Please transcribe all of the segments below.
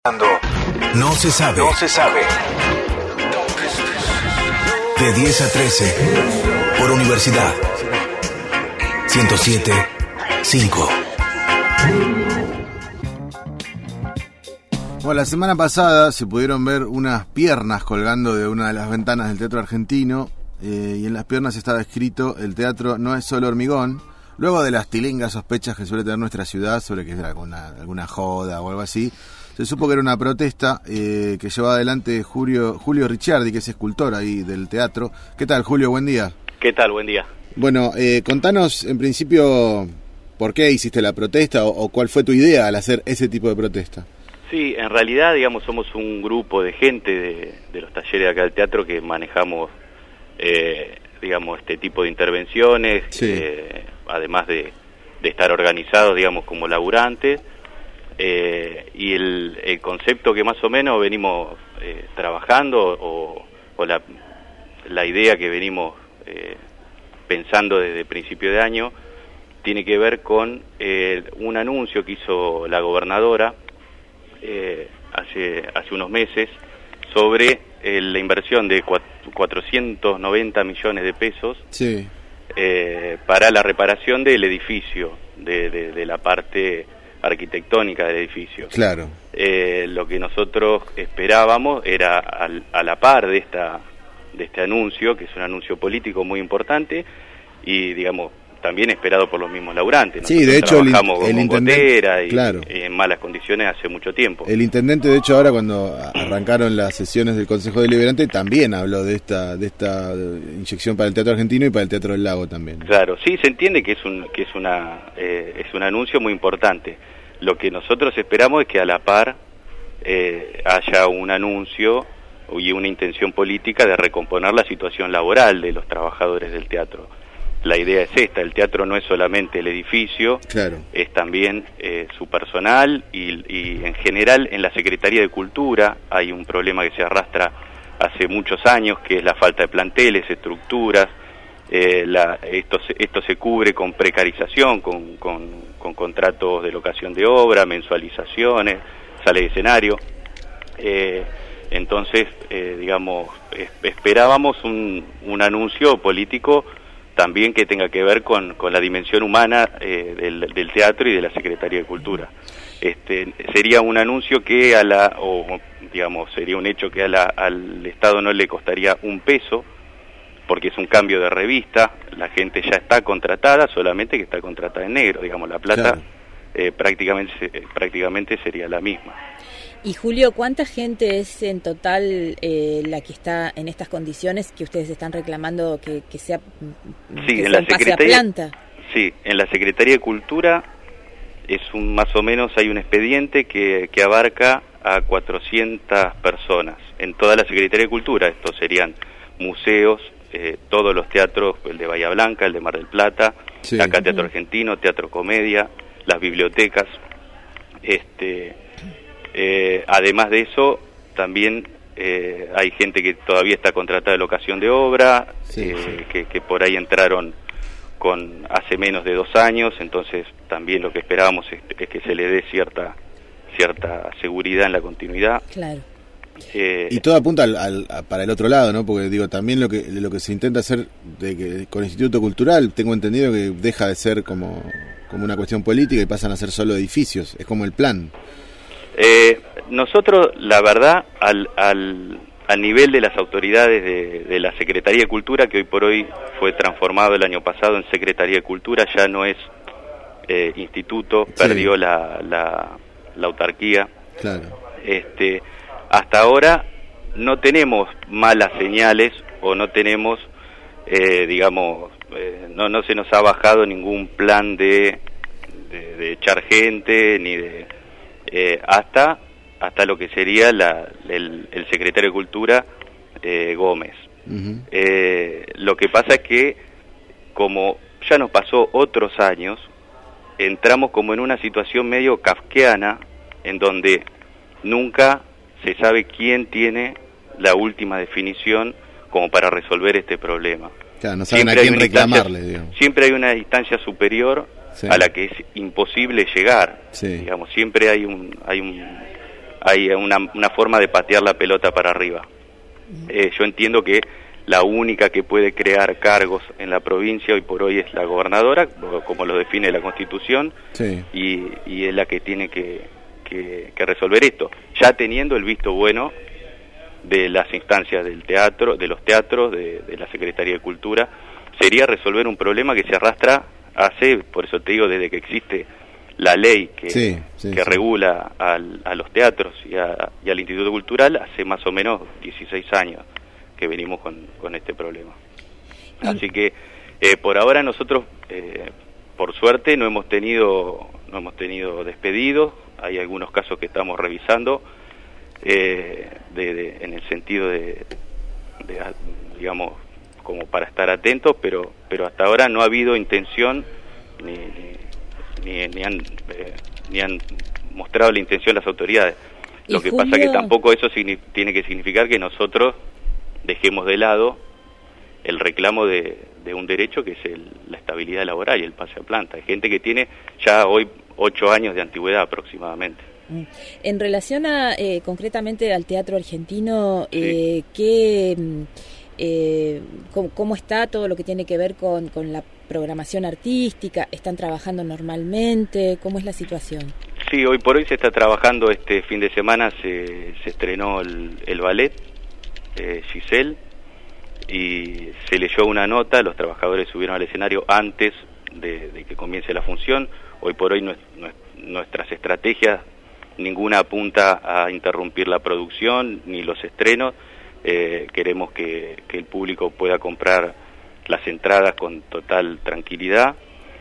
No se sabe. No se sabe. De 10 a 13. Por Universidad. 107.5. Bueno, la semana pasada se pudieron ver unas piernas colgando de una de las ventanas del Teatro Argentino, y en las piernas estaba escrito: el teatro no es solo hormigón. Luego de las tilingas sospechas que suele tener nuestra ciudad sobre que era alguna joda o algo así, se supo que era una protesta que llevaba adelante Julio Ricciardi, que es escultor ahí del teatro. ¿Qué tal, Julio? Buen día. ¿Qué tal? Buen día. Bueno, contanos en principio por qué hiciste la protesta o cuál fue tu idea al hacer ese tipo de protesta. Sí, en realidad, digamos, somos un grupo de gente de los talleres de acá del teatro que manejamos, digamos, este tipo de intervenciones, sí. Además de estar organizados, digamos, como laburantes, y el concepto que más o menos venimos trabajando, o la idea que venimos pensando desde principio de año, tiene que ver con un anuncio que hizo la gobernadora hace unos meses sobre la inversión de 490 millones de pesos, sí. Para la reparación del edificio, de la parte arquitectónica del edificio. Claro. Lo que nosotros esperábamos era a la par de este anuncio, que es un anuncio político muy importante y, digamos, también esperado por los mismos laburantes. Sí, de hecho trabajamos el con intendente, gotera y claro, en malas condiciones hace mucho tiempo. El intendente, de hecho, ahora cuando arrancaron las sesiones del Consejo Deliberante, también habló de esta inyección para el Teatro Argentino y para el Teatro del Lago también. Claro, sí, se entiende que es un anuncio muy importante. Lo que nosotros esperamos es que a la par haya un anuncio y una intención política de recomponer la situación laboral de los trabajadores del teatro. La idea es esta: el teatro no es solamente el edificio, claro, es también su personal y en general en la Secretaría de Cultura hay un problema que se arrastra hace muchos años, que es la falta de planteles, estructuras. Esto se cubre con precarización, con contratos de locación de obra, mensualizaciones, sale de escenario. Entonces, digamos, esperábamos un anuncio político también que tenga que ver con la dimensión humana del teatro y de la Secretaría de Cultura. Sería un anuncio que sería un hecho que al Estado no le costaría un peso, porque es un cambio de revista, la gente ya está contratada, solamente que está contratada en negro, digamos, la plata, claro, prácticamente sería la misma. Y Julio, ¿cuánta gente es en total la que está en estas condiciones que ustedes están reclamando que sea, sí, que en sea la Secretaría, planta? Sí, en la Secretaría de Cultura más o menos hay un expediente que abarca a 400 personas. En toda la Secretaría de Cultura, estos serían museos, todos los teatros, el de Bahía Blanca, el de Mar del Plata, sí, acá Teatro Argentino, Teatro Comedia, las bibliotecas. Además de eso, también hay gente que todavía está contratada de locación de obra, sí, que por ahí entraron hace menos de 2 años, entonces también lo que esperábamos es que se le dé cierta seguridad en la continuidad. Claro. Y todo apunta para el otro lado, ¿no? Porque digo, también lo que se intenta hacer con el Instituto Cultural, tengo entendido que deja de ser como una cuestión política y pasan a ser solo edificios, es como el plan. Nosotros, la verdad, al nivel de las autoridades de la Secretaría de Cultura, que hoy por hoy fue transformado el año pasado en Secretaría de Cultura, ya no es instituto, sí, perdió la autarquía. Claro. Hasta ahora no tenemos malas señales o no tenemos, no se nos ha bajado ningún plan de echar gente ni de hasta lo que sería el secretario de Cultura, Gómez. Uh-huh. Lo que pasa es que, como ya nos pasó otros años, entramos como en una situación medio kafkiana, en donde nunca se sabe quién tiene la última definición como para resolver este problema. Claro, no saben a quién reclamarle, digamos. Siempre hay una distancia superior, sí, a la que es imposible llegar. Sí. Digamos, siempre hay hay una forma de patear la pelota para arriba. Yo entiendo que la única que puede crear cargos en la provincia hoy por hoy es la gobernadora, como lo define la Constitución, sí. y es la que tiene que resolver esto, ya teniendo el visto bueno de las instancias del teatro, de los teatros, de la Secretaría de Cultura. Sería resolver un problema que se arrastra por eso te digo, desde que existe la ley que regula a los teatros y al Instituto Cultural, hace más o menos 16 años que venimos con este problema. Así que por ahora nosotros, por suerte, no hemos tenido despedidos. Hay algunos casos que estamos revisando en el sentido de digamos, como para estar atentos, pero hasta ahora no ha habido intención ni han mostrado la intención las autoridades. Lo que pasa que tampoco eso tiene que significar que nosotros dejemos de lado el reclamo de un derecho que es la estabilidad laboral y el pase a planta. Hay gente que tiene ya hoy 8 años de antigüedad aproximadamente. En relación a concretamente al teatro argentino, sí. ¿Cómo está todo lo que tiene que ver con la programación artística? ¿Están trabajando normalmente? ¿Cómo es la situación? Sí, hoy por hoy se está trabajando. Este fin de semana se estrenó el ballet Giselle, y se leyó una nota. Los trabajadores subieron al escenario antes de que comience la función. Hoy por hoy nuestras estrategias, ninguna apunta a interrumpir la producción ni los estrenos. Queremos que el público pueda comprar las entradas con total tranquilidad,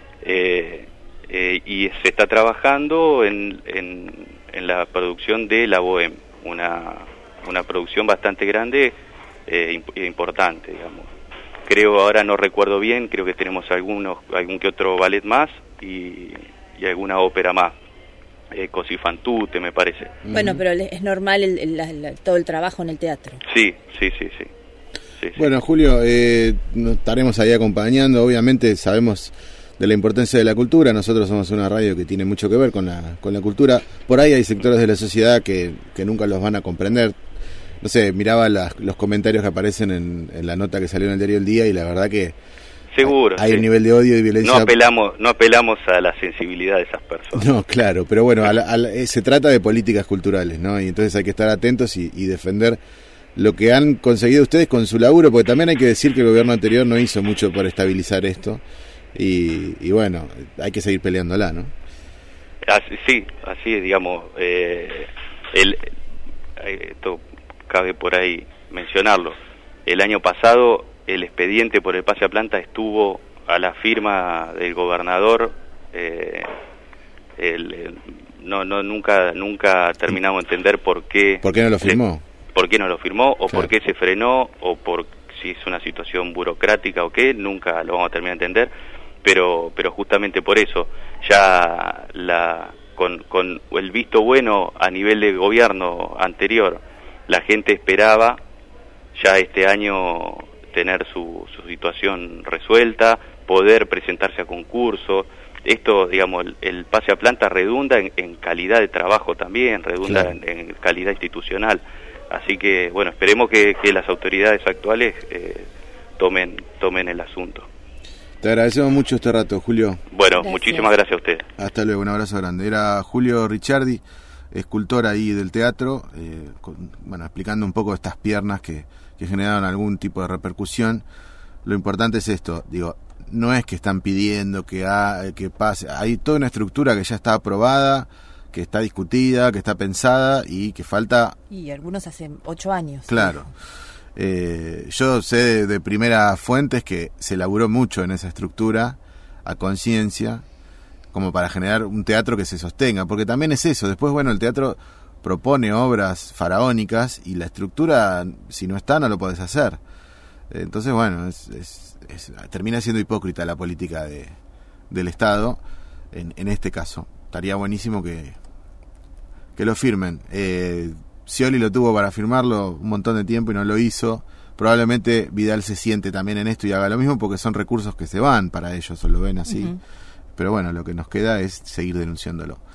y se está trabajando en la producción de La Bohème, una producción bastante grande e importante, digamos. Creo, ahora no recuerdo bien, creo que tenemos algún que otro ballet más y alguna ópera más. Così fan tutte, me parece. Bueno, pero es normal todo el trabajo en el teatro. Sí. Bueno, Julio, nos estaremos ahí acompañando. Obviamente sabemos de la importancia de la cultura. Nosotros somos una radio que tiene mucho que ver con la cultura. Por ahí hay sectores de la sociedad que nunca los van a comprender. No sé, miraba los comentarios que aparecen en la nota que salió en el diario El Día, y la verdad que seguro hay un nivel de odio y violencia. No apelamos a la sensibilidad de esas personas. No, claro, pero bueno, se trata de políticas culturales, ¿no? Y entonces hay que estar atentos y defender lo que han conseguido ustedes con su laburo, porque también hay que decir que el gobierno anterior no hizo mucho por estabilizar esto, y bueno, hay que seguir peleándola, ¿no? Así digamos, esto cabe por ahí mencionarlo. El año pasado el expediente por el pase a planta estuvo a la firma del gobernador. Nunca terminamos de entender por qué no lo firmó. ¿Por qué no lo firmó? O claro, por qué se frenó, o por si es una situación burocrática o qué, nunca lo vamos a terminar de entender, pero justamente por eso, ya con el visto bueno a nivel de gobierno anterior, la gente esperaba ya este año tener su situación resuelta, poder presentarse a concurso. Esto, digamos, el pase a planta redunda en calidad de trabajo también, redunda claro, en calidad institucional. Así que, bueno, esperemos que las autoridades actuales tomen el asunto. Te agradecemos mucho este rato, Julio. Bueno, gracias. Muchísimas gracias a usted. Hasta luego, un abrazo grande. Era Julio Ricciardi, escultor ahí del teatro, explicando un poco estas piernas que generaron algún tipo de repercusión. Lo importante es esto, digo, no es que están pidiendo que pase, hay toda una estructura que ya está aprobada, que está discutida, que está pensada y que falta... Y algunos hace 8 años. Claro. Yo sé de primera fuentes que se laburó mucho en esa estructura, a conciencia, como para generar un teatro que se sostenga, porque también es eso. Después, bueno, el teatro propone obras faraónicas y la estructura, si no está, no lo podés hacer. Entonces, bueno, termina siendo hipócrita la política del Estado en este caso. Estaría buenísimo que lo firmen. Scioli lo tuvo para firmarlo un montón de tiempo y no lo hizo. Probablemente Vidal se siente también en esto y haga lo mismo, porque son recursos que se van para ellos, o lo ven así. Uh-huh. Pero bueno, lo que nos queda es seguir denunciándolo.